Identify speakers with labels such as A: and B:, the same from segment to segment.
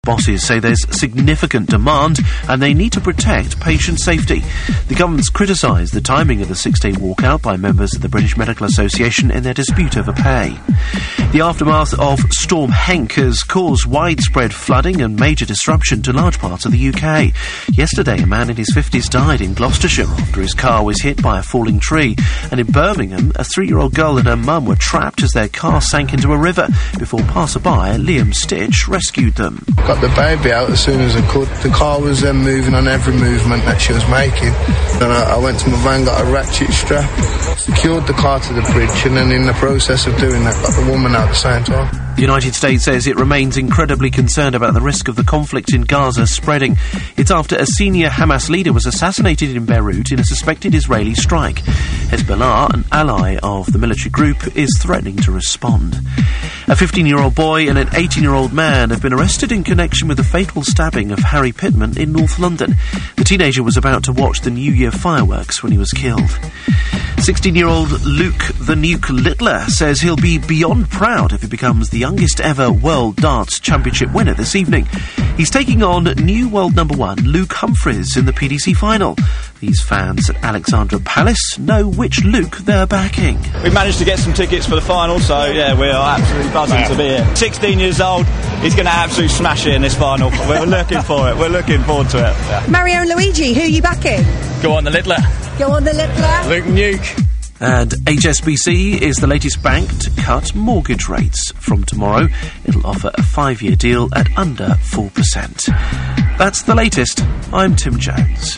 A: Bosses say there's significant demand and they need to protect patient safety. The government's criticised the timing of the 6-day walkout by members of the British Medical Association in their dispute over pay. The aftermath of Storm Henk has caused widespread flooding and major disruption to large parts of the UK. Yesterday, a man in his 50s died in Gloucestershire after his car was hit by a falling tree. And in Birmingham, a 3-year-old girl and her mum were trapped as their car sank into a river before passerby Liam Stitch rescued them.
B: Got the baby out as soon as I could. The car was then moving on every movement that she was making. Then I went to my van, got a ratchet strap, secured the car to the bridge, and then in the process of doing that, got the woman out at the same time.
A: The United States says it remains incredibly concerned about the risk of the conflict in Gaza spreading. It's after a senior Hamas leader was assassinated in Beirut in a suspected Israeli strike. Hezbollah, an ally of the military group, is threatening to respond. A 15-year-old boy and an 18-year-old man have been arrested in connection with the fatal stabbing of Harry Pittman in North London. The teenager was about to watch the New Year fireworks when he was killed. 16-year-old Luke the Nuke Littler says he'll be beyond proud if he becomes the youngest ever World Darts Championship winner this evening. He's taking on new world number 1 Luke Humphries in the PDC final. These fans at Alexandra Palace know which Luke they're backing.
C: We managed to get some tickets for the final, so yeah, we are absolutely buzzing to be here. 16 years old, he's going to absolutely smash it in this final. We're looking for it. We're looking forward to it. Yeah.
D: Mario and Luigi, who are you backing?
C: Go on the Littler.
D: Go on the Littler.
C: Luke Nuke.
A: And HSBC is the latest bank to cut mortgage rates. From tomorrow, it'll offer a 5-year deal at under 4%. That's the latest. I'm Tim Jones.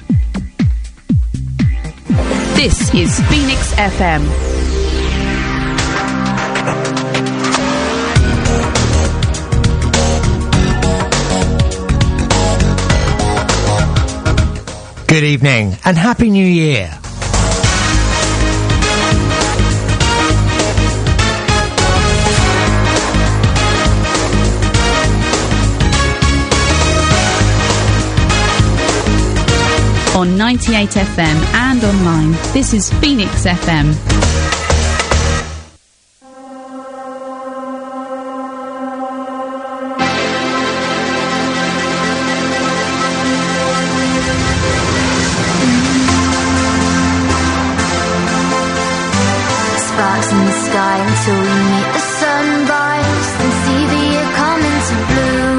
E: This is Phoenix FM.
F: Good evening and Happy New Year.
E: On 98 FM and online, this is Phoenix FM.
G: Sparks in the sky until we meet the sunrise and see the year come into bloom.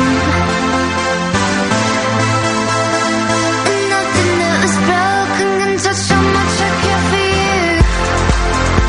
G: And nothing that was broken can touch how much I care for you.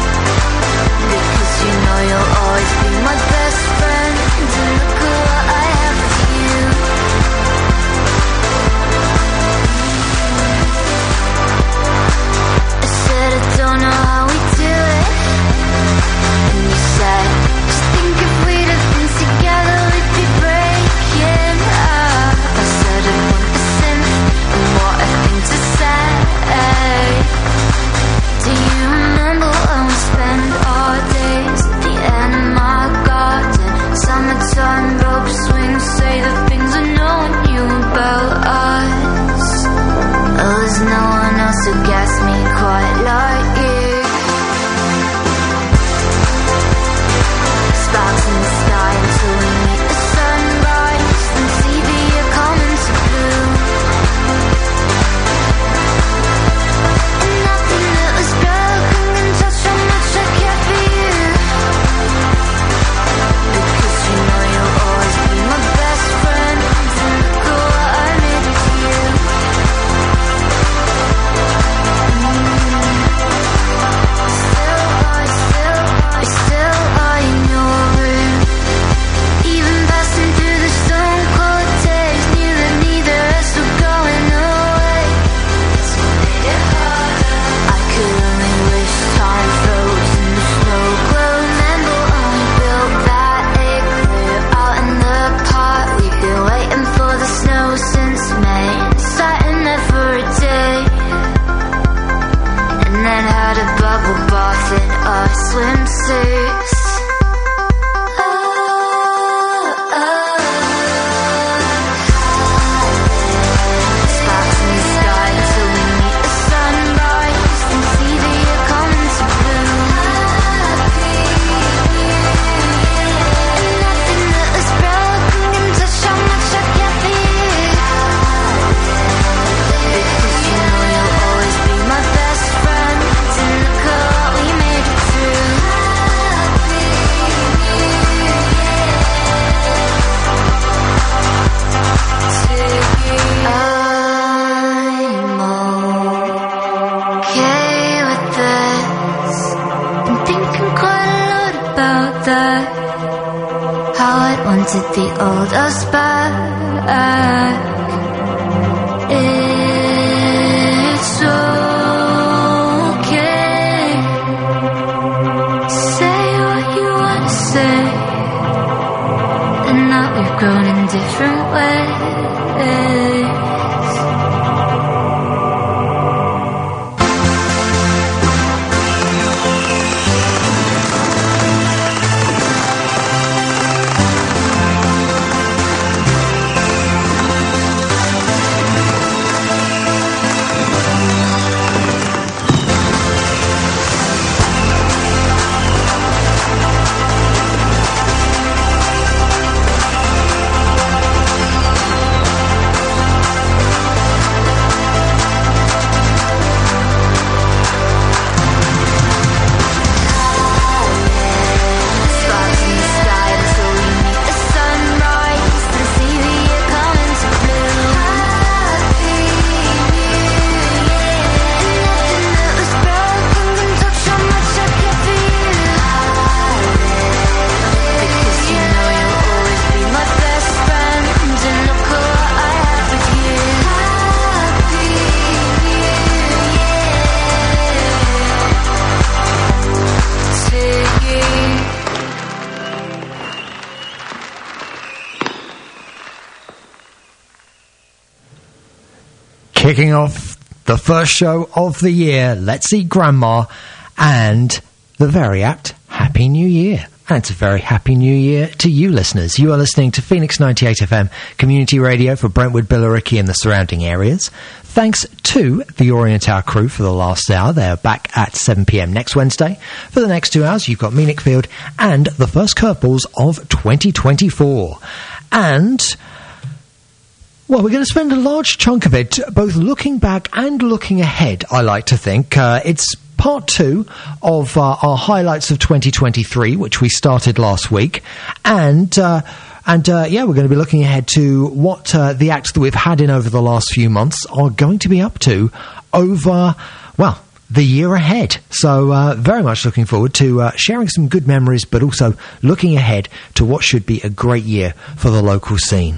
G: wanted the old us back. It's okay. Say what you want to say. And now we've grown in different ways.
F: Kicking off the first show of the year, Let's Eat Grandma, and the very apt Happy New Year. And it's a very Happy New Year to you listeners. You are listening to Phoenix 98 FM, community radio for Brentwood, Billericay and the surrounding areas. Thanks to the Orient Hour crew for the last hour. They're back at 7 p.m. next Wednesday. For the next 2 hours, you've got me, Nick Field, and the first curveballs of 2024. And well, we're going to spend a large chunk of it both looking back and looking ahead, I like to think. It's part 2 of our highlights of 2023, which we started last week. And we're going to be looking ahead to what the acts that we've had in over the last few months are going to be up to over, well, the year ahead. So very much looking forward to sharing some good memories, but also looking ahead to what should be a great year for the local scene.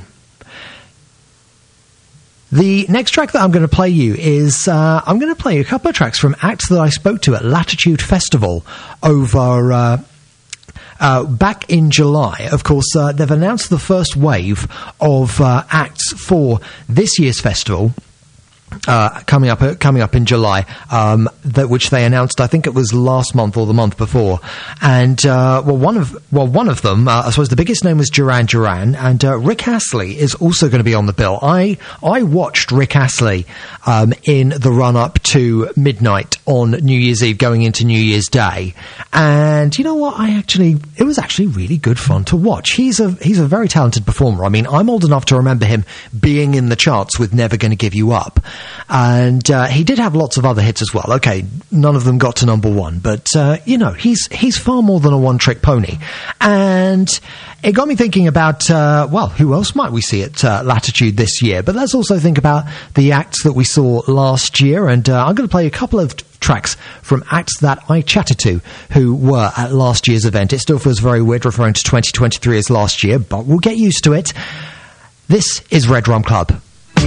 F: The next track that I'm going to play you is, I'm going to play a couple of tracks from acts that I spoke to at Latitude Festival over back in July. Of course, they've announced the first wave of acts for this year's festival. Coming up in July, which they announced, I think it was last month or the month before. And one of them, I suppose the biggest name was Duran Duran, and Rick Astley is also going to be on the bill. I watched Rick Astley in the run up to midnight on New Year's Eve, going into New Year's Day, and you know what? It was actually really good fun to watch. He's a very talented performer. I mean, I'm old enough to remember him being in the charts with Never Gonna Give You Up. And he did have lots of other hits as well. Okay, none of them got to number 1, but he's far more than a one-trick pony. And it got me thinking about who else might we see at Latitude this year? But let's also think about the acts that we saw last year. And I'm going to play a couple of tracks from acts that I chatted to who were at last year's event. It still feels very weird referring to 2023 as last year, but we'll get used to it. This is Red Rum Club.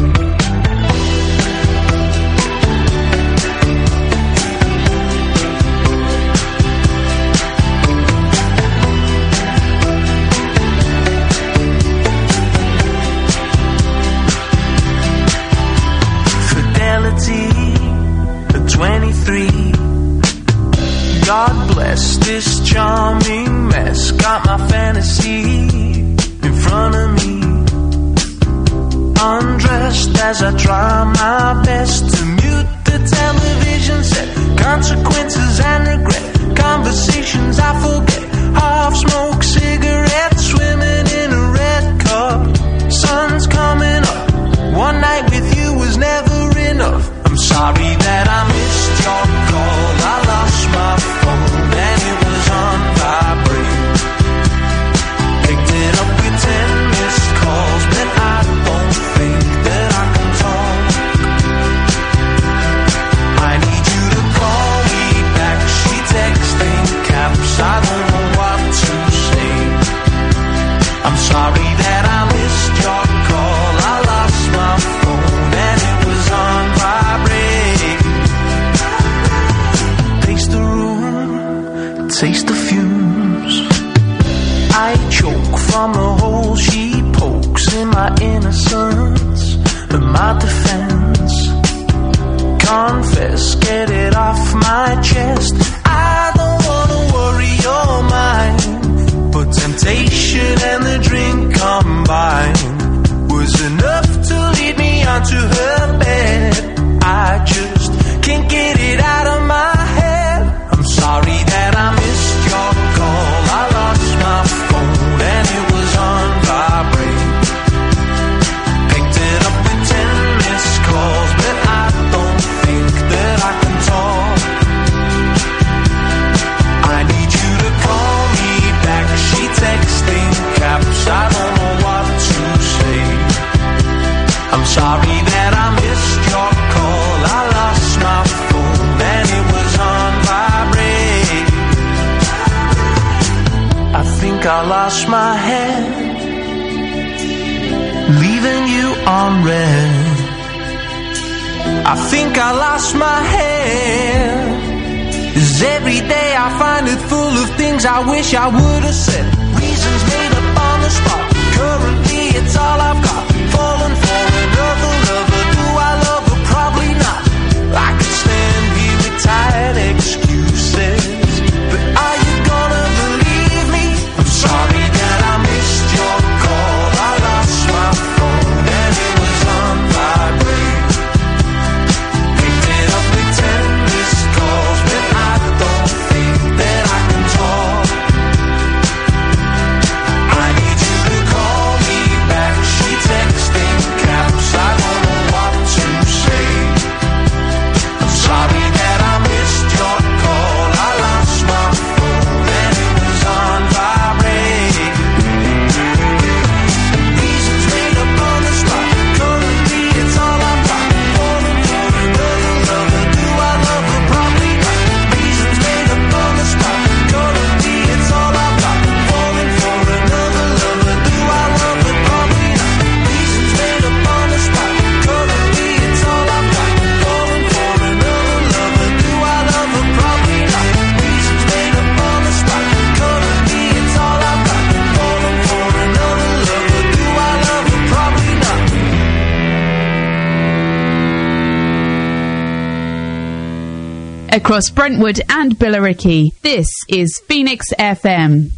H: God bless this charming mess. Got my fantasy in front of me. Undressed as I try my best to mute the television set. Consequences and regret. Conversations I forget. Half smoked cigarettes. Swimming in a red cup. Sun's coming up. One night with you was never enough. I'm sorry that I missed your call. I lost my phone and it was on vibrate. Picked it up with 10 missed calls, but I don't think that I can talk. I need you to call me back. She texting caps. I don't know what to say. I'm sorry concerns and my defense. Confess, get it off my chest. I don't wanna worry your mind, but temptation and the drink combined was enough to lead me onto her bed. I just can't get it out of my head. I'm sorry that I missed your call. I lost my phone and it was on vibrate. Picked it up with 10 missed calls, but I don't think that I can talk. I need you to call me back. She texting caps, I don't know what to say. I'm sorry that I missed your call. I lost my phone and it was on vibrate. I think I lost my head, leaving you on red. I think I lost my head, 'cause every day I find it full of things I wish I would have said. Reasons made up on the spot. Currently it's all I've got. Falling for another lover. Do I love her? Probably not. I could stand here with tired excuses, but are you gonna believe me? I'm sorry that I missed your call. I lost my phone and it was on vibrate. Picked it up with 10 missed calls, but I don't think that I can talk. I need you to call me back. She texting caps, I don't know what to say. I'm sorry that I missed your call. I lost my phone and it was on vibrate. Reasons made up on the spot. Currently it's all I've got. Falling for another lover. Do I love her? Probably not. Reasons made up on the spot. Currently it's all I've got. Falling for another lover. Do I love her? Probably not. Reasons made up on the spot. Currently it's all I've got. Falling for another lover. Do I love her? Probably not. Reasons made up on the spot. Currently it's all I've got. Falling for another lover. Do I love her? Probably not.
E: Across Brentwood and Billericay, this is Phoenix FM.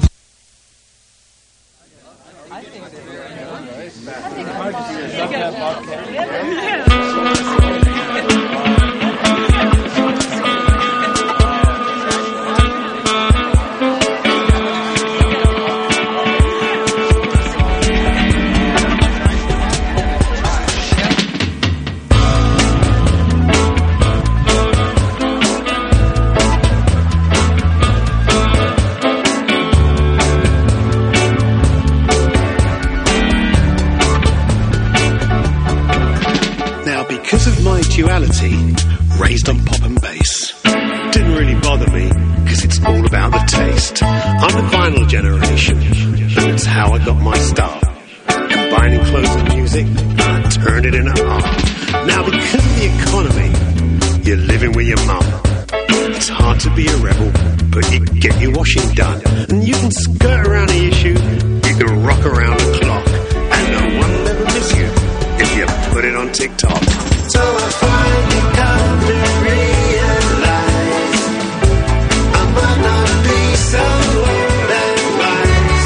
I: Now, because of my duality, raised on pop and bass, didn't really bother me, because it's all about the taste. I'm the vinyl generation, and it's how I got my start. Combining clothes and music, I turned it into art. Now, because of the economy, you're living with your mum. It's hard to be a rebel, but you get your washing done. And you can skirt around the issue, you can rock around the clock, and no one will ever miss you if you put it on TikTok. So I finally come to realize I might not be so old and wise.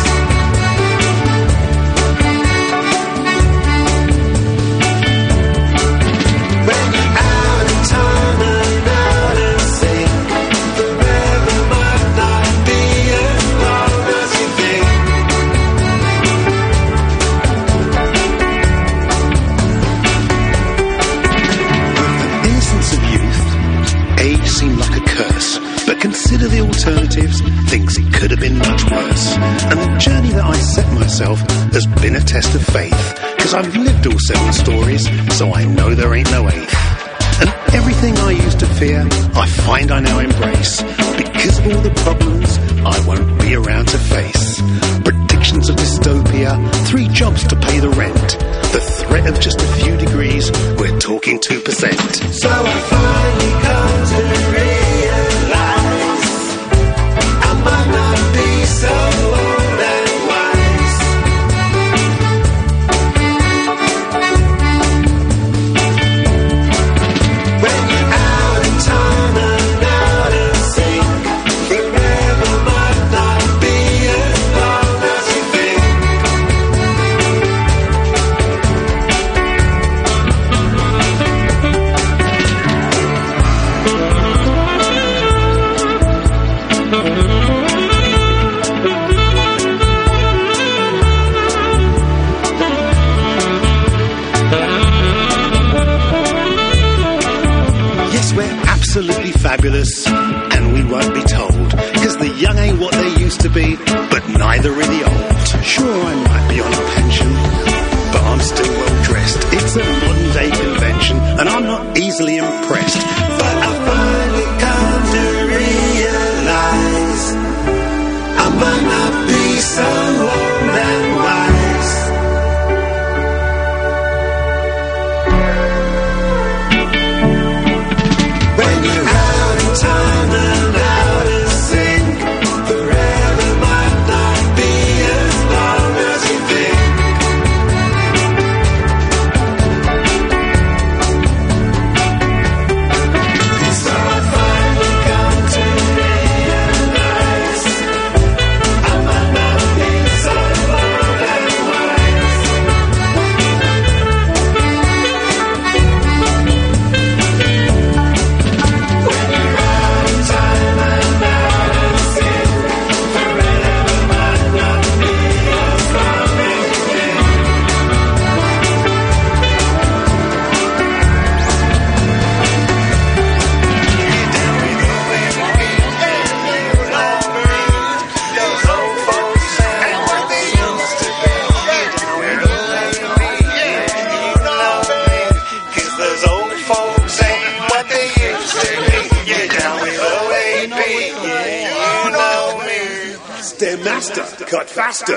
I: When you're out of time and out of sync, forever might not be as long as you think. Age seemed like a curse, but consider the alternatives, thinks it could have been much worse. And the journey that I set myself has been a test of faith, because I've lived all 7 stories, so I know there ain't no 8th. And everything I used to fear, I find I now embrace, because of all the problems I won't be around to face. Predictions of dystopia, 3 jobs to pay the rent, the threat of just a few degrees, we're talking 2%. So I finally come to realize I might not be so old and wise. absolutely fabulous, and we won't be told, because the young ain't what they used to be, but neither are the old. Sure, I might be on a pension, but I'm still well dressed. It's a modern day convention, and I'm not easily impressed. But I finally come to realize I might not be so old and wise. When you're out in time and out of sync, forever might not be as long as you think. So I finally come to realize I might not be so old and wise. When you're out in time and out of sync, forever might not be as long as you think. Those old folks and what they used to be. You know me, 'cause those old folks ain't what they used to be. You're down with OAP, you know me. Stairmaster, cut faster.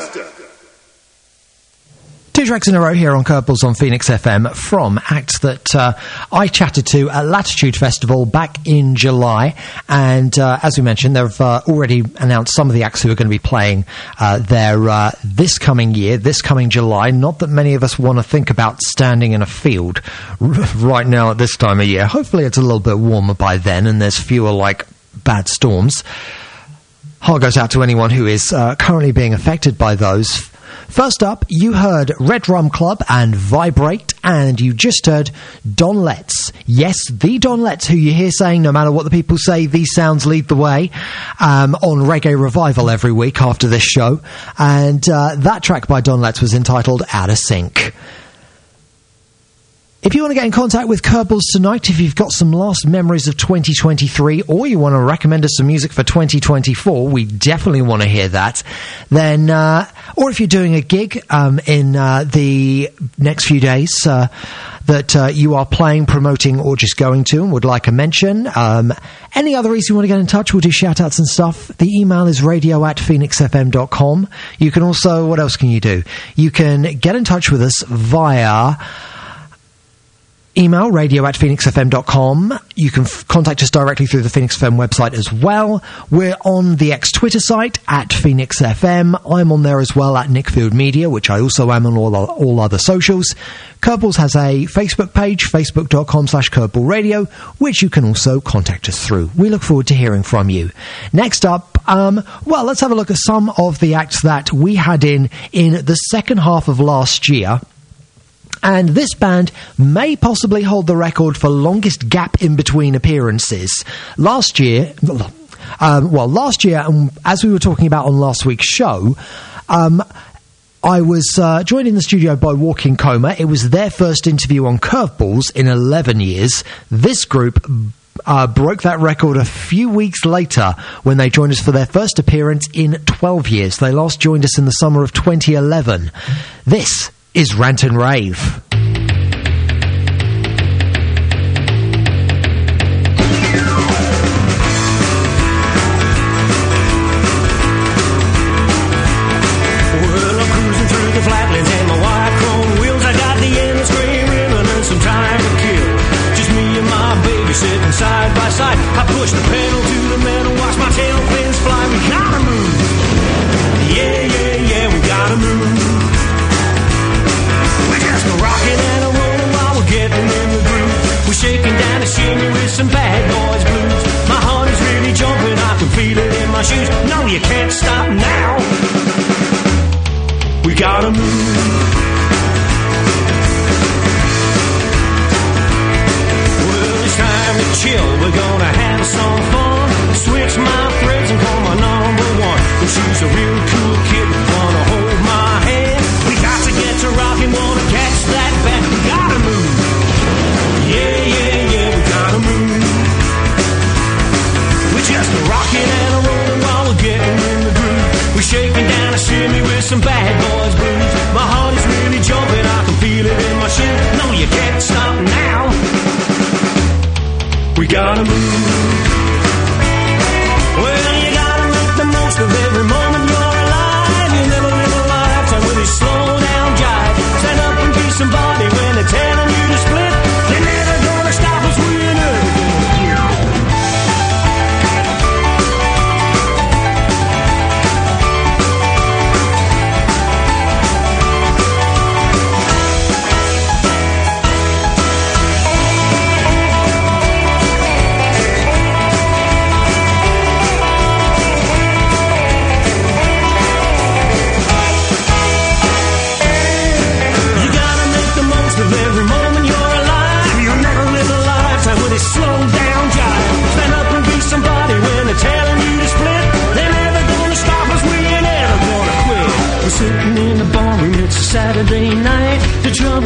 F: Two tracks in a row here on Curveballs on Phoenix FM from acts that I chatted to at Latitude Festival back in July. And as we mentioned, they've already announced some of the acts who are going to be playing there this coming year, this coming July. Not that many of us want to think about standing in a field right now at this time of year. Hopefully it's a little bit warmer by then and there's fewer, bad storms. Heart goes out to anyone who is currently being affected by those. First up, you heard Red Rum Club and Vibrate, and you just heard Don Letts. Yes, the Don Letts who you hear saying, no matter what the people say, these sounds lead the way, on Reggae Revival every week after this show. And that track by Don Letts was entitled Out of Sync. If you want to get in contact with Curveballs tonight, if you've got some last memories of 2023, or you want to recommend us some music for 2024, we definitely want to hear that. Then, or if you're doing a gig in the next few days that you are playing, promoting, or just going to and would like a mention, any other reason you want to get in touch, we'll do shout-outs and stuff. The email is radio@phoenixfm.com. You can also, what else can you do? You can get in touch with us via email, radio@phoenixfm.com. You can contact us directly through the Phoenix FM website as well. We're on the X-Twitter site, @PhoenixFM. I'm on there as well, @Nickfield Media, which I also am on all other socials. Curveballs has a Facebook page, facebook.com/curveballradio, which you can also contact us through. We look forward to hearing from you. Next up, let's have a look at some of the acts that we had in the second half of last year. And this band may possibly hold the record for longest gap in between appearances. Last year, as we were talking about on last week's show, I was joined in the studio by Walking Coma. It was their first interview on Curveballs in 11 years. This group broke that record a few weeks later when they joined us for their first appearance in 12 years. They last joined us in the summer of 2011. This is Rant and Rave.
H: Side by side, I push the pedal to the metal, watch my tail fins fly. We gotta move, yeah, we gotta move. We just go rock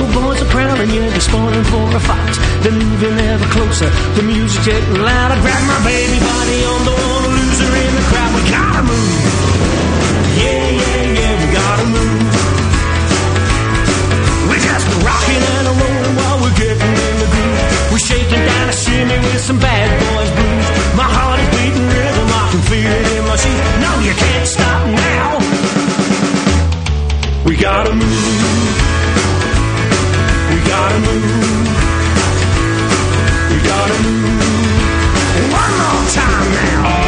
H: boys are crowding, yeah, they're spoiling for a fight. They're moving ever closer, the music's getting louder. Grab my baby body on, don't wanna lose her in the crowd. We gotta move, yeah, yeah, yeah, we gotta move. We're just rocking and a rolling while we're getting in the groove. We're shaking down a shimmy with some bad boys blues. My heart is beating rhythm, I can feel it in my sheet. No, you can't stop now. We gotta move. We gotta move. We gotta move. One more time now.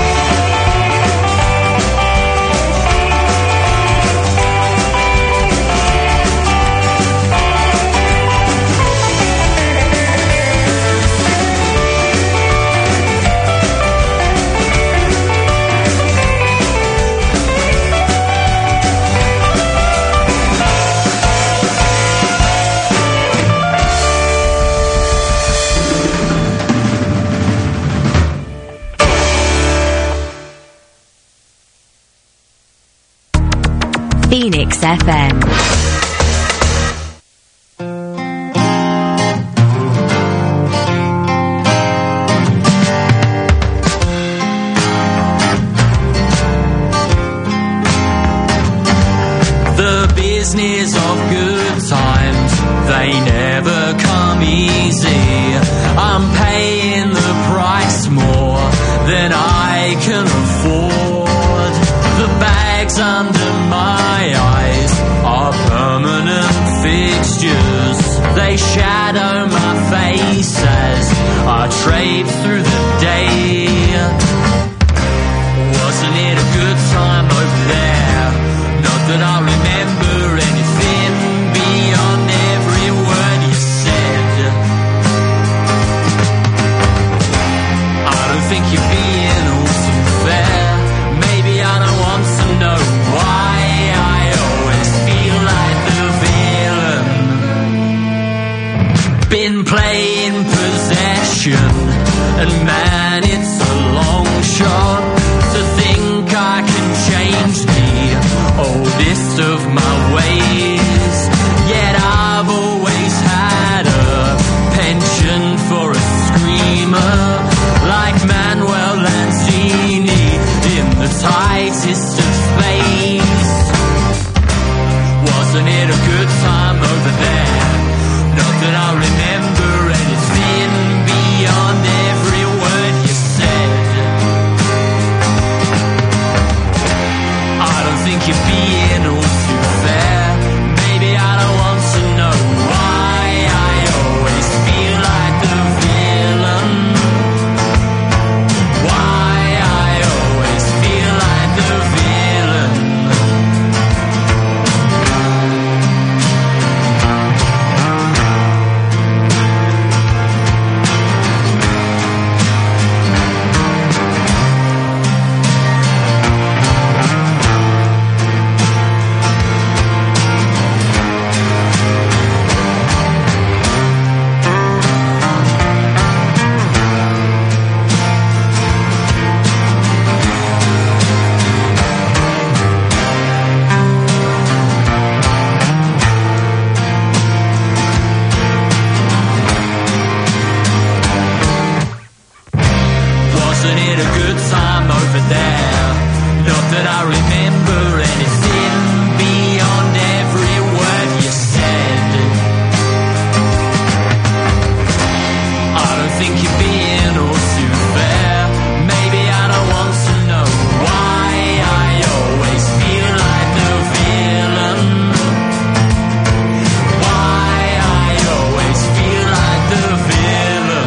J: Phoenix FM.
H: The business of good times, they never come easy. I'm paying the price more than I can afford. The bags under my eyes are permanent fixtures. They shadow my face as I trade through the day. Wasn't it a good time over there? Not that I remember anything beyond every word you said. I don't think you're being all too fair. Maybe I don't want to know why I always feel like the villain. Been playing possession, and man, it's a long shot to think I can change the oldest of my ways. Yet I've always had a penchant for a screamer, like Manuel Lanzini in the tightest of space. Wasn't it a good time over there? Not that I remember anything beyond every word you said. I don't think you're being all too fair. Maybe I don't want to know why I always feel like the villain. Why I always feel like the villain. Wasn't it a good time over there? Not that I remember anything beyond every word you said. I don't think you're being all too fair. Maybe I don't want to know why I always feel like the villain. Why I always feel like the villain.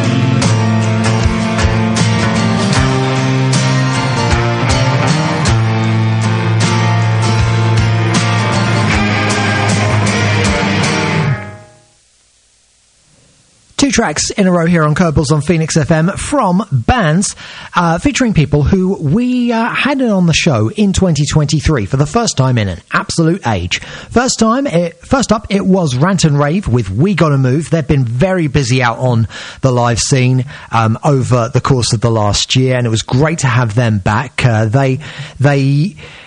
F: Two tracks in a row here on Kerbals on Phoenix FM from bands featuring people who we had on the show in 2023 for the first time in an absolute age. First up, it was Rant and Rave with We Gotta Move. They've been very busy out on the live scene over the course of the last year, and it was great to have them back.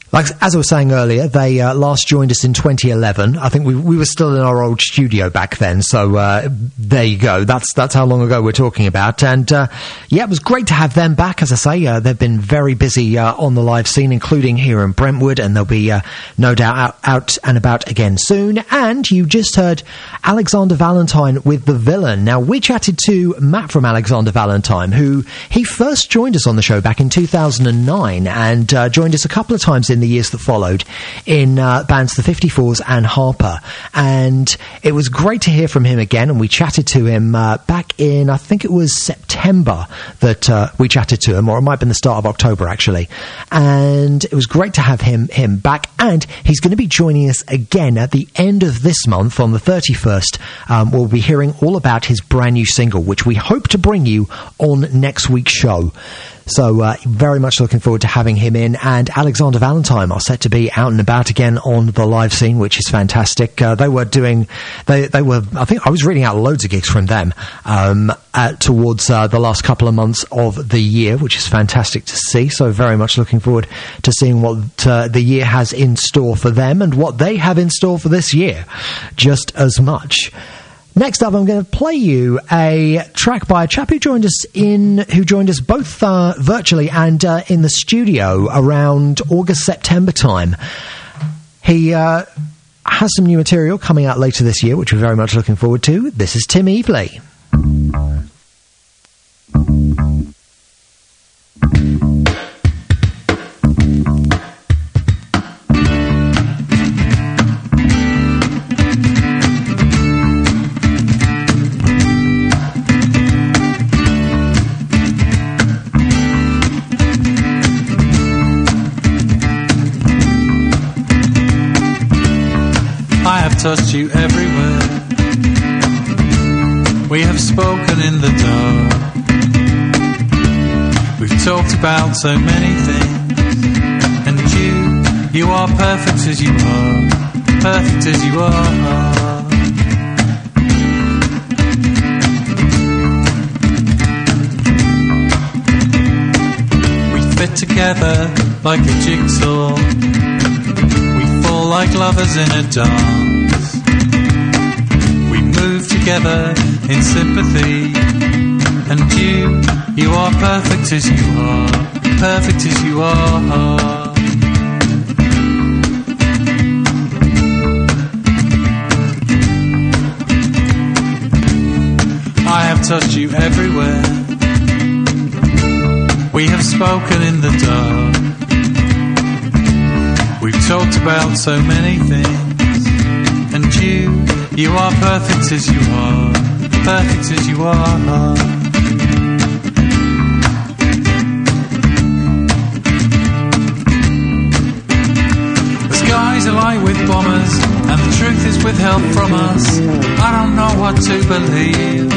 F: Like, as I was saying earlier, they last joined us in 2011. I think we were still in our old studio back then, so there you go. That's how long ago we're talking about. And yeah, it was great to have them back. As I say, they've been very busy on the live scene, including here in Brentwood, and they'll be no doubt out and about again soon. And you just heard Alexander Valentine with The Villain. Now, we chatted to Matt from Alexander Valentine, who he first joined us on the show back in 2009 and joined us a couple of times in the years that followed in bands The 54s and Harper. And it was great to hear from him again, and we chatted to him back in, I think it was September that we chatted to him, or it might have been the start of October actually. And it was great to have him back, and he's going to be joining us again at the end of this month on the 31st. We'll be hearing all about his brand new single, which we hope to bring you on next week's show. So very much looking forward to having him in. And Alexander Valentine are set to be out and about again on the live scene, which is fantastic. They were, I think I was reading out loads of gigs from them towards the last couple of months of the year, which is fantastic to see. So very much looking forward to seeing what the year has in store for them and what they have in store for this year, just as much. Next up, I'm going to play you a track by a chap who joined us both virtually and in the studio around August, September time. He has some new material coming out later this year, which we're very much looking forward to. This is Tim Evely.
J: Touched you everywhere. We have spoken in the dark. We've talked about so many things. And you are perfect as you are. Perfect as you are. We fit together like a jigsaw. We fall like lovers in a dance. Move together in sympathy. And you are perfect as you are. Perfect as you are. I have touched you everywhere. We have spoken in the dark. We've talked about so many things. And you are perfect as you are. Perfect as you are. The skies are light with bombers, and the truth is withheld from us. I don't know what to believe.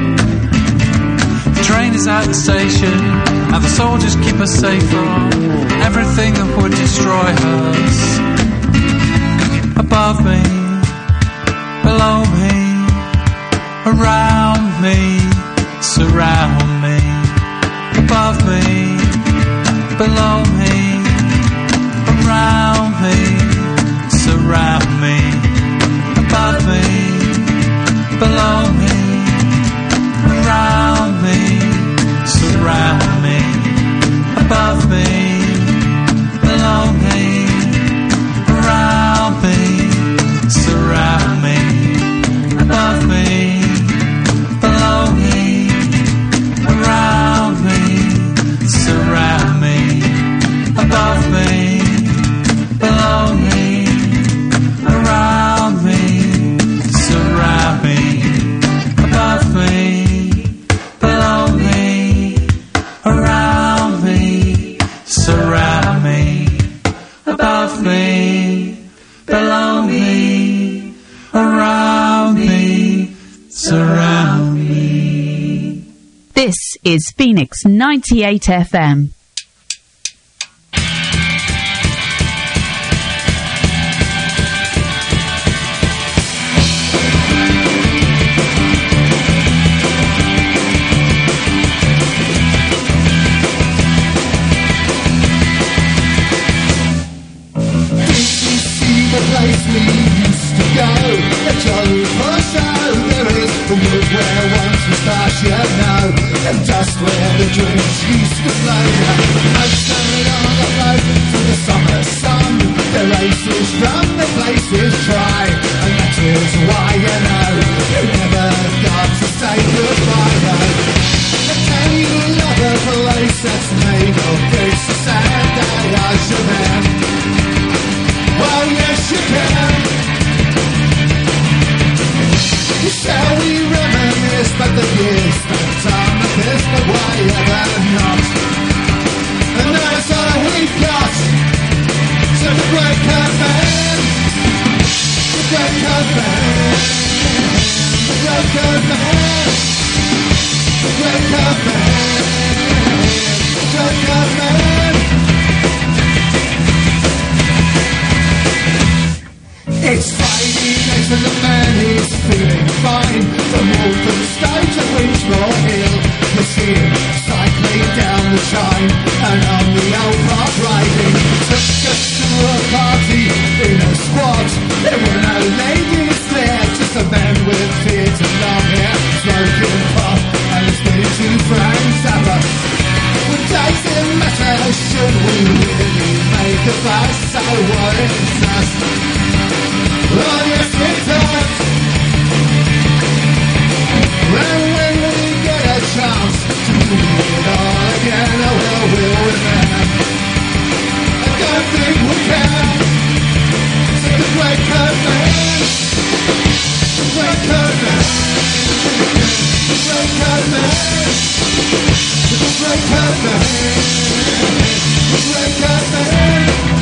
J: The train is at the station, and the soldiers keep us safe from everything that would destroy us. Above me, below me, around me, surround me. Above me, below me, around me, surround me. Above me, below me, around me, surround me. Above me, below me, around me, surround me. Above me, below me, around me, surround me. Above me, below me, around me, surround me. Above me, below me, around me, surround me. Above me, below me, around me, surround me.
E: This is Phoenix 98 FM.
K: where once was stars, you know, and dust where the drinks used to flow. Smoke standing on the road through the summer sun. The races from the places dry, and that is why, you know, you never got to say goodbye, though. But can you love a place that's made of bricks and sand that was your man? Well, yes you can. Shall we reminisce but the years spent on the piss, but why ever not? And that's all we've got. So the great man, the great man, the great man, the great man, the great man. It's Friday night and the man is feeling fine. From Waltham Stoke to Winchmore Hill, you see him cycling down the Chine and on the old park riding. Took us to a party in a squad. There were no ladies there, just a man with beard and long hair, smoking pot and listening to Frank Zappa. Would doesn't matter, should we really make a fuss? So what is us? Oh yes it does. And when we get a chance to do it all again, oh well, we'll remember. I don't think we can. So the great man, the great man, the great man, the great man, the great man.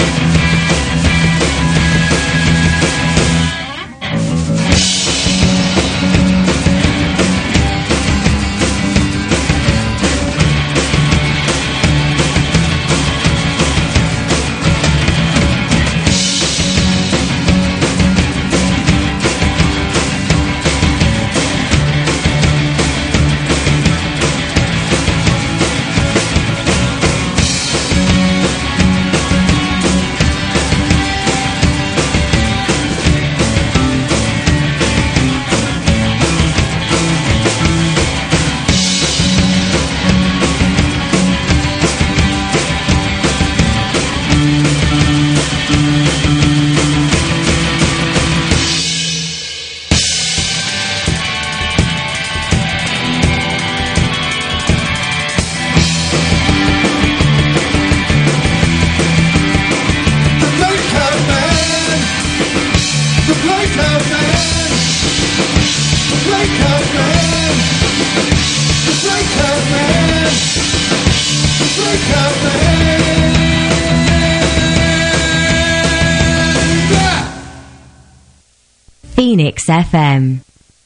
L: Phoenix FM.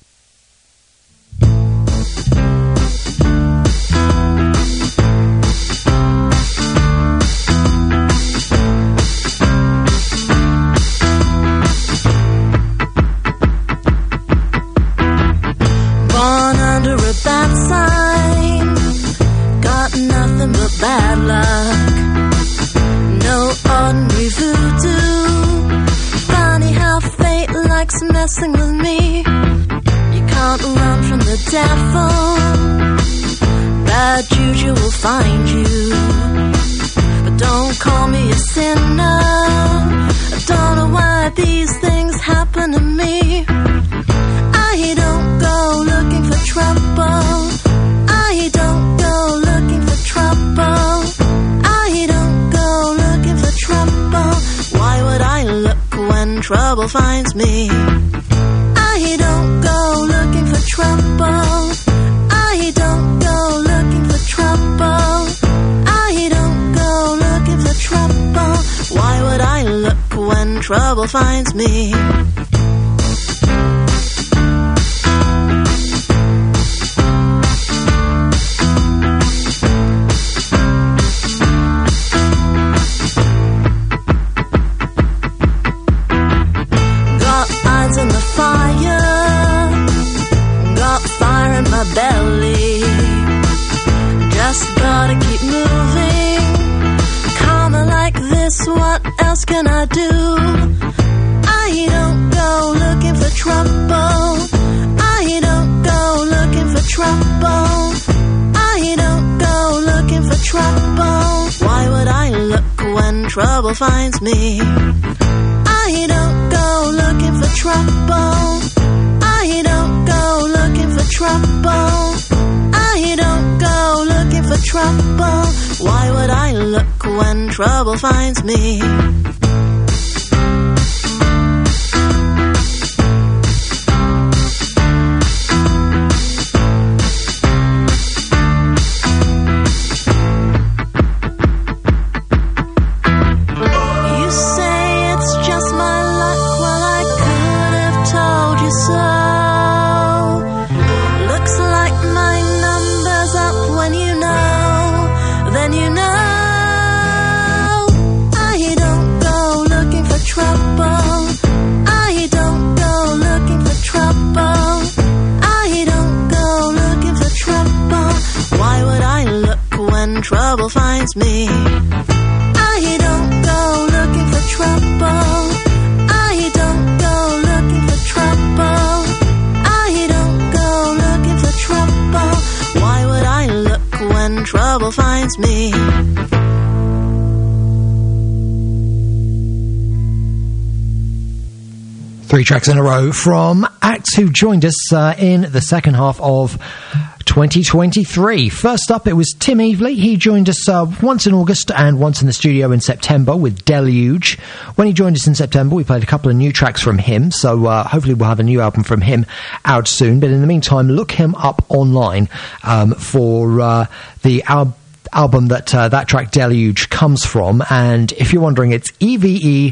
M: Messing with me, you can't run from the devil. Bad juju will find you, but don't call me a sinner. I don't know why these things happen to me. I don't go looking for trouble. I don't go looking for trouble. I don't go looking for trouble. Why would I look when trouble finds me? I don't go looking for trouble. I don't go looking for trouble. I don't go looking for trouble. Why would I look when trouble finds me? Belly, just gotta keep moving. Karma like this, what else can I do? I don't go looking for trouble. I don't go trouble finds me. I don't go looking for trouble. I don't go looking for trouble. I don't go looking for trouble. Why would I look when trouble finds me? Trouble finds me. I don't go looking for trouble. I don't go looking for trouble. I don't go looking for trouble. Why would I look when trouble finds me?
F: Three tracks in a row from acts who joined us in the second half of 2023. First up, it was Tim Evely. He joined us once in August and once in the studio in September with Deluge. When he joined us in September, we played a couple of new tracks from him, so hopefully we'll have a new album from him out soon. But in the meantime, look him up online for the album that that track Deluge comes from. And if you're wondering, it's Eveligh.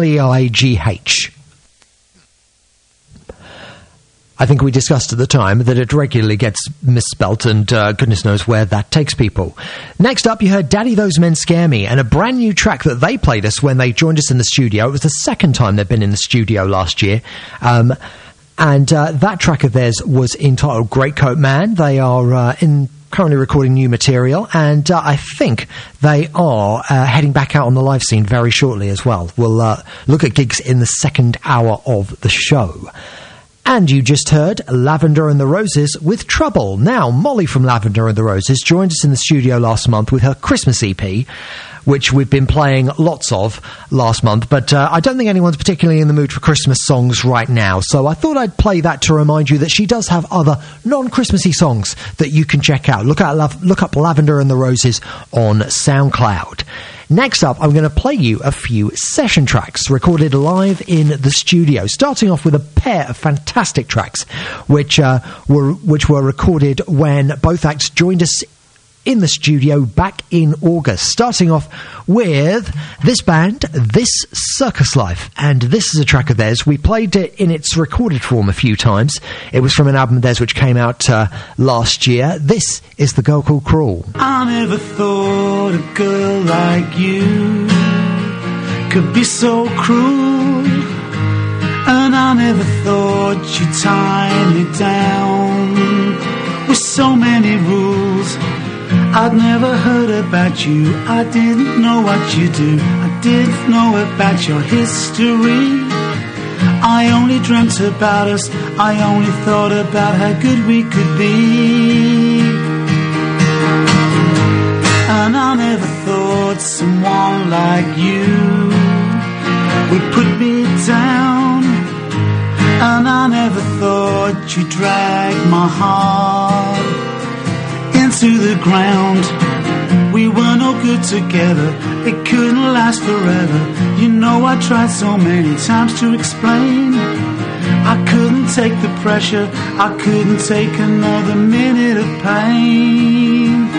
F: I think we discussed at the time that it regularly gets misspelt, and goodness knows where that takes people. Next up, you heard Daddy Those Men Scare Me, and a brand new track that they played us when they joined us in the studio. It was the second time they've been in the studio last year. And that track of theirs was entitled Greatcoat Man. They are currently recording new material, and I think they are heading back out on the live scene very shortly as well. We'll look at gigs in the second hour of the show. And you just heard Lavender and the Roses with Trouble. Now, Molly from Lavender and the Roses joined us in the studio last month with her Christmas EP, which we've been playing lots of last month, but I don't think anyone's particularly in the mood for Christmas songs right now, so I thought I'd play that to remind you that she does have other non-Christmassy songs that you can check out. Look up Lavender and the Roses on SoundCloud. Next up, I'm going to play you a few session tracks recorded live in the studio, starting off with a pair of fantastic tracks which were recorded when both acts joined us in the studio back in August. Starting off with this band, This Circus Life, and this is a track of theirs. We played it in its recorded form a few times. It was from an album of theirs which came out last year. This is The Girl Called Cruel.
L: I never thought a girl like you could be so cruel, and I never thought you'd tie me down with so many rules. I'd never heard about you, I didn't know what you do, I didn't know about your history. I only dreamt about us, I only thought about how good we could be. And I never thought someone like you would put me down. And I never thought you'd drag my heart into the ground. We were no good together, it couldn't last forever. You know I tried so many times to explain. I couldn't take the pressure, I couldn't take another minute of pain.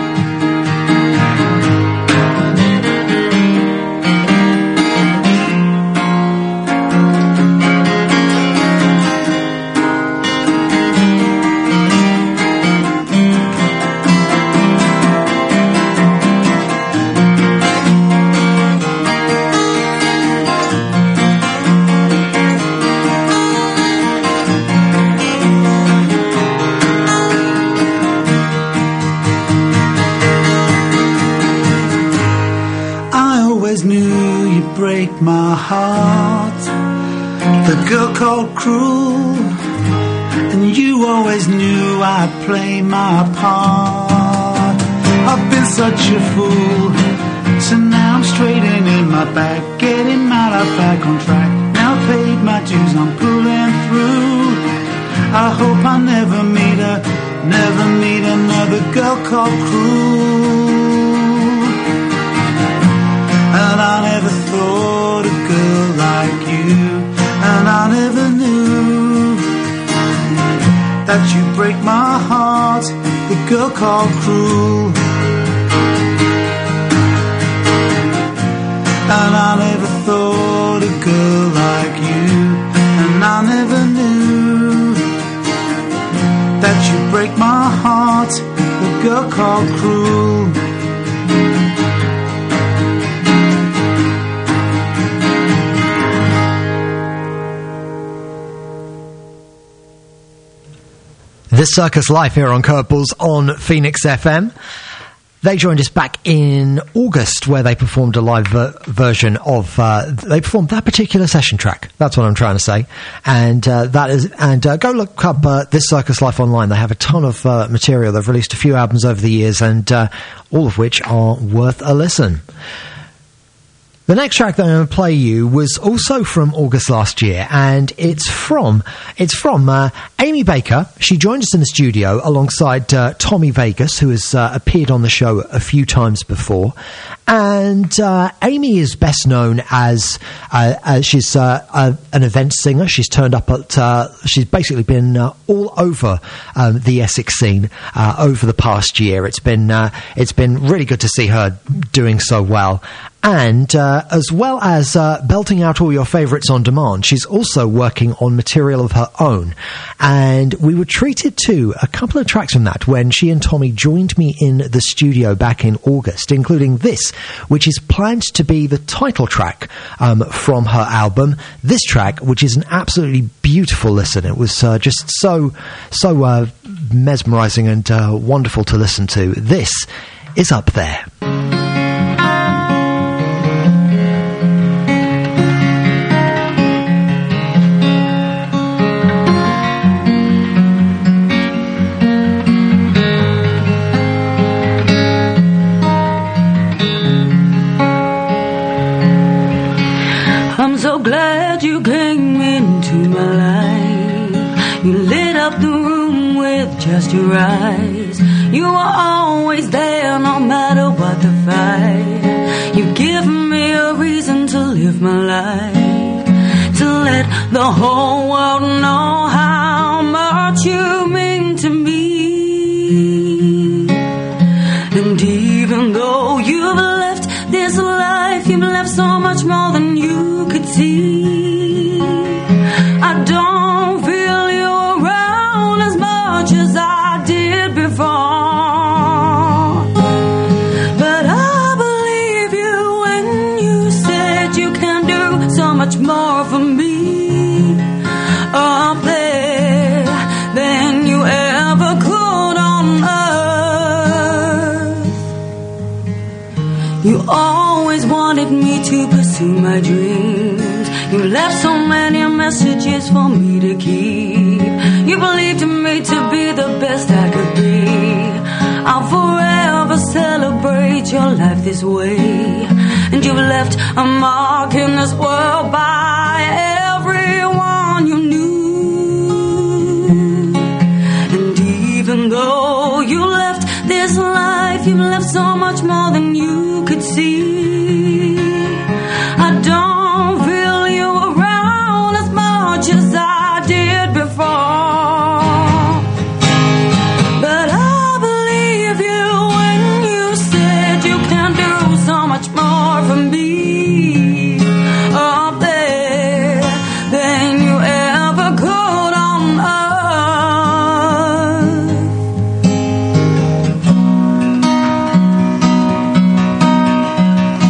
L: My heart, the girl called cruel, and you always knew I'd play my part. I've been such a fool, so now Now I'm straightening my back, getting my life back on track. Now I paid my dues, I'm pulling through. I hope I never meet another girl called cruel. And I never thought a girl like you, and I never knew that you break my heart, the girl called cruel. And I never thought a girl like you, and I never knew that you break my heart, the girl called cruel.
F: This Circus Life here on Curveballs on Phoenix FM. They joined us back in August, where they performed a live version of. They performed that particular session track. That's what I'm trying to say. And go look up This Circus Life online. They have a ton of material. They've released a few albums over the years, and all of which are worth a listen. The next track that I'm going to play you was also from August last year, and it's from Amy Baker. She joined us in the studio alongside Tommy Vegas, who has appeared on the show a few times before. And Amy is best known as she's an event singer. She's turned up at she's basically been all over the Essex scene over the past year. It's been really good to see her doing so well. And as well as belting out all your favourites on demand, she's also working on material of her own. And we were treated to a couple of tracks from that when she and Tommy joined me in the studio back in August, including this, which is planned to be the title track from her album. This track, which is an absolutely beautiful listen. It was just so mesmerising and wonderful to listen to. This is Up There.
N: So glad you came into my life. You lit up the room with just your eyes. You were always there no matter what the fight. You've given me a reason to live my life, to let the whole world know how much you mean to me. And even though you've left this life, you've left so much more than you could see. I don't feel you around as much as I did before, but I believe you when you said you can do so much more for me up there than you ever could on earth. You always wanted me to pursue my dreams. You left so many messages for me to keep. You believed in me to be the best I could be. I'll forever celebrate your life this way. And you've left a mark in this world by everyone you knew. And even though you left this life, you've left so much more than you could see. I don't feel you around as much as I did before, but I believe you when you said you can do so much more for me up there than you ever could on earth.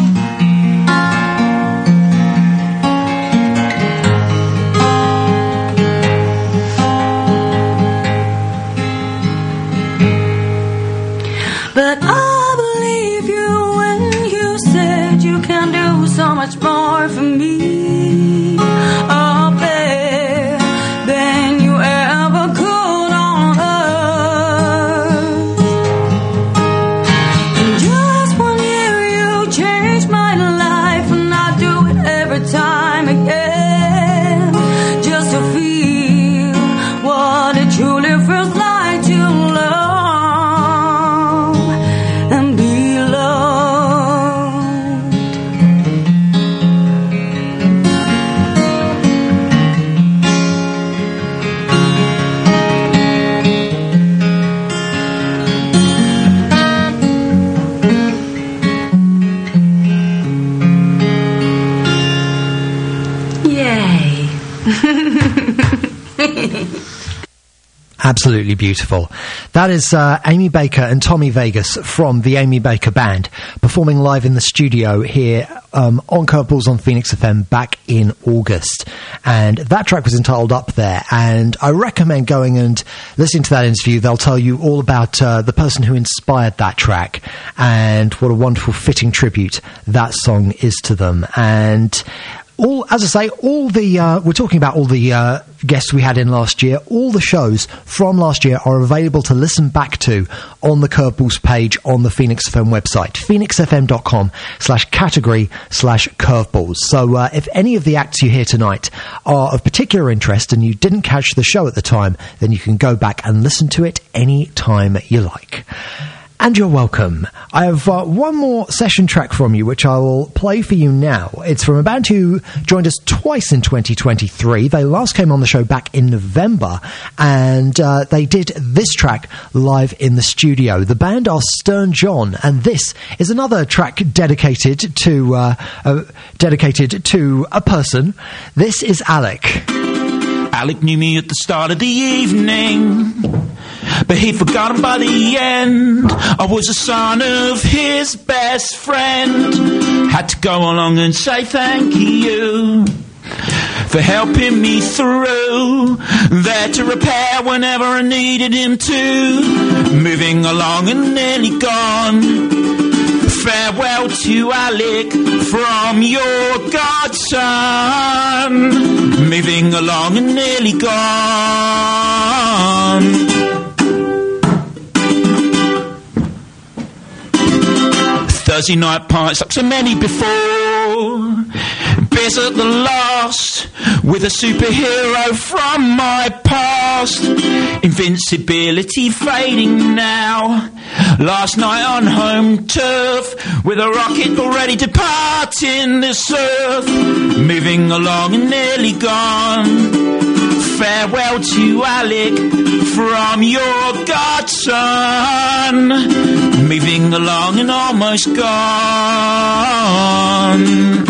F: Absolutely beautiful. That is Amy Baker and Tommy Vegas from the Amy Baker Band performing live in the studio here on Curveballs on Phoenix FM back in August. And that track was entitled Up There. And I recommend going and listening to that interview. They'll tell you all about the person who inspired that track and what a wonderful fitting tribute that song is to them. And as I say, we're talking about all the guests we had in last year. All the shows from last year are available to listen back to on the Curveballs page on the Phoenix FM website, phoenixfm.com/category/curveballs. So if any of the acts you hear tonight are of particular interest and you didn't catch the show at the time, then you can go back and listen to it any time you like. And you're welcome. I have one more session track from you, which I will play for you now. It's from a band who joined us twice in 2023. They last came on the show back in November, and they did this track live in the studio. The band are Stern John, and this is another track dedicated to a person. This is Alec.
O: Alec knew me at the start of the evening, but he'd forgotten by the end. I was a son of his best friend. Had to go along and say thank you for helping me through. There to repair whenever I needed him to. Moving along and nearly gone. Farewell to Alec from your godson. Moving along and nearly gone. Thursday night pints like so many before. Beers at the last with a superhero from my past. Invincibility fading now. Last night on home turf with a rocket already departing this earth. Moving along and nearly gone. Farewell to Alec from your godson. Moving along and almost gone.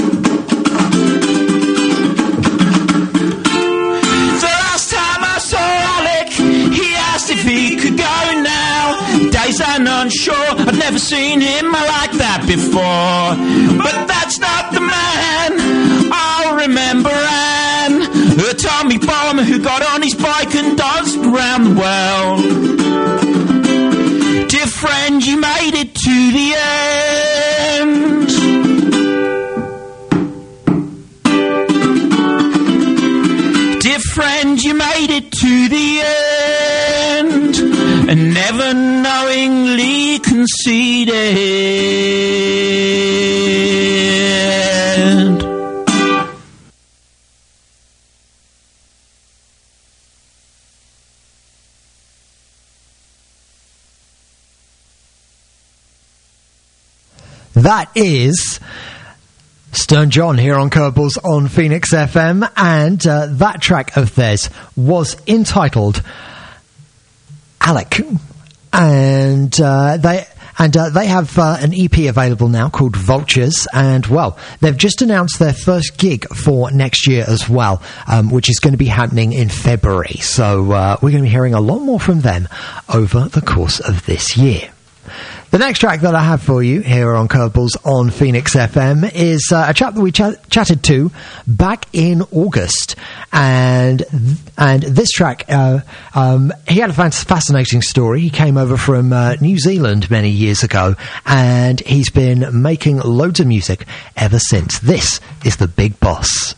O: The last time I saw Alec, he asked if he could go now. Days and unsure, I'd never seen him like that before. But that's not the man I'll remember. And a Tommy bomber who got on his bike and danced around the world. Dear friend, you made it to the end. Dear friend, you made it to the end, and never knowingly conceded.
F: That is Stern John here on Curveballs on Phoenix FM, and that track of theirs was entitled Alec, and they have an EP available now called Vultures, and well, they've just announced their first gig for next year as well, which is going to be happening in February. So we're going to be hearing a lot more from them over the course of this year. The next track that I have for you here on Curveballs on Phoenix FM is a chap that we chatted to back in August, and this track, he had a fascinating story. He came over from New Zealand many years ago, and he's been making loads of music ever since. This is The Big Boss.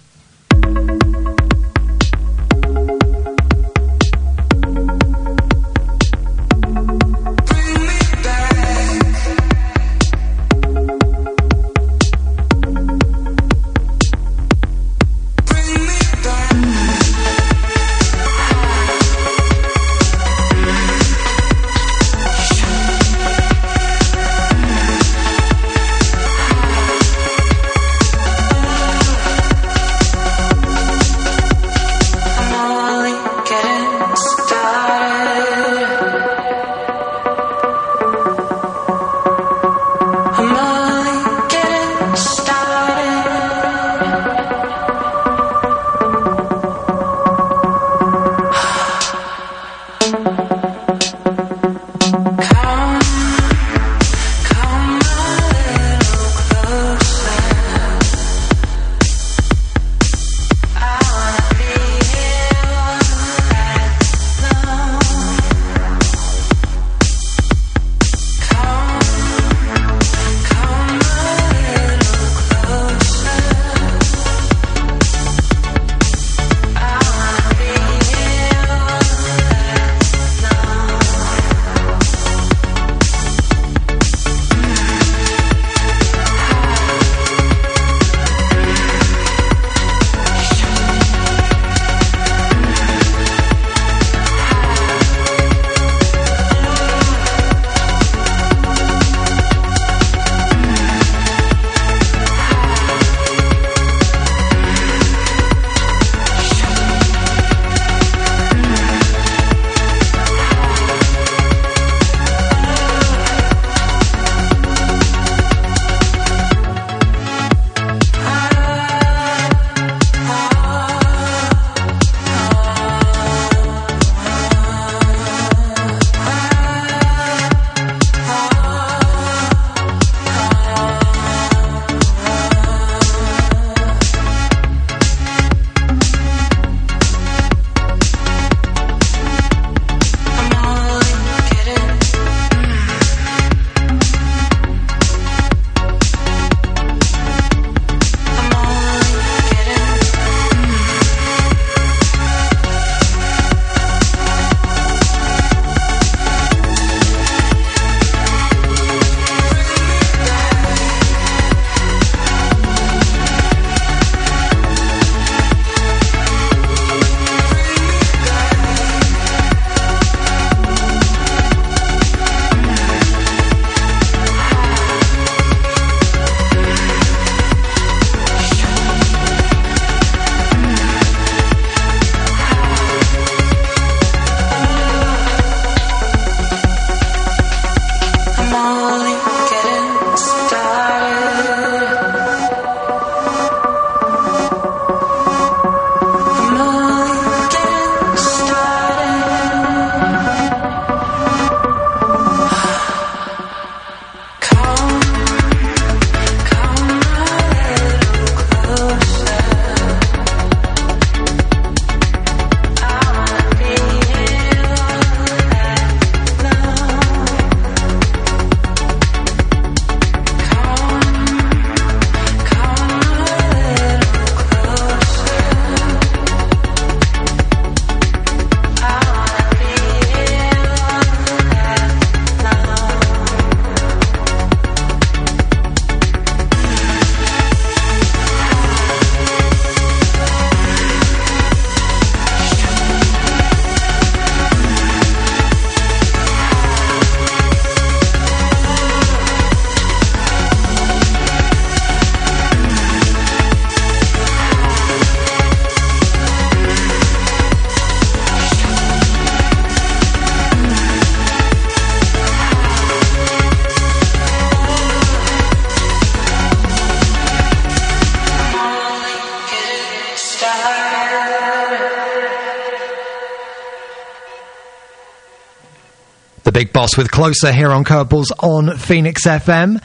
F: Big Boss with Closer here on Curveballs on Phoenix FM.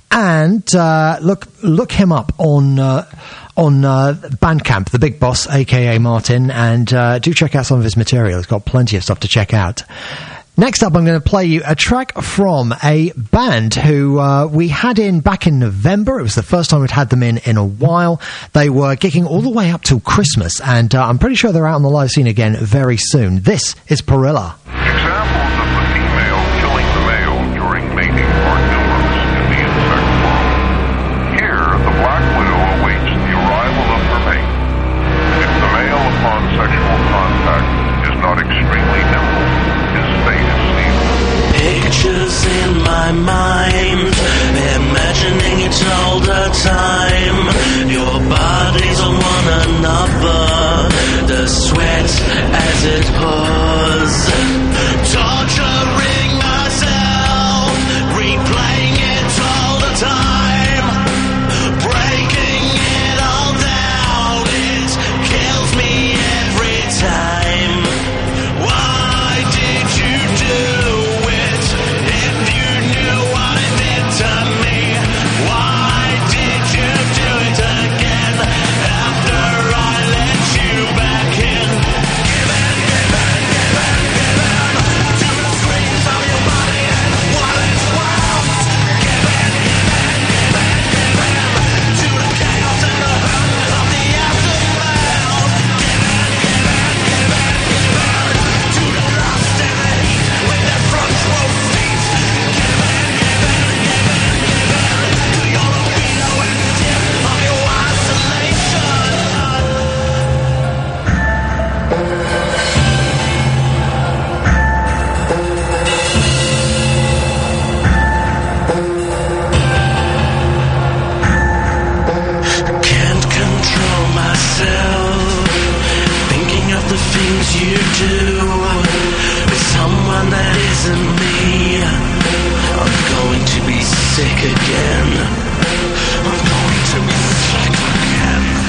F: And look him up on Bandcamp, The Big Boss, a.k.a. Martin, and do check out some of his material. He's got plenty of stuff to check out. Next up, I'm going to play you a track from a band who we had in back in November. It was the first time we'd had them in a while. They were gigging all the way up till Christmas, and I'm pretty sure they're out on the live scene again very soon. This is Perilla.
P: Examples of the female killing the male during mating are numerous in the insect world. Here, the black widow awaits the arrival of her mate. If the male upon sexual contact is not extremely nimble, his fate is sealed.
Q: Pictures in my mind, imagining it all the time. Your bodies on one another, the sweat as it pours. Torturing myself, replaying it all the time. Breaking it all down, it kills me every time. Why? things you do with someone that isn't me. I'm going to be sick again. I'm going to be sick again.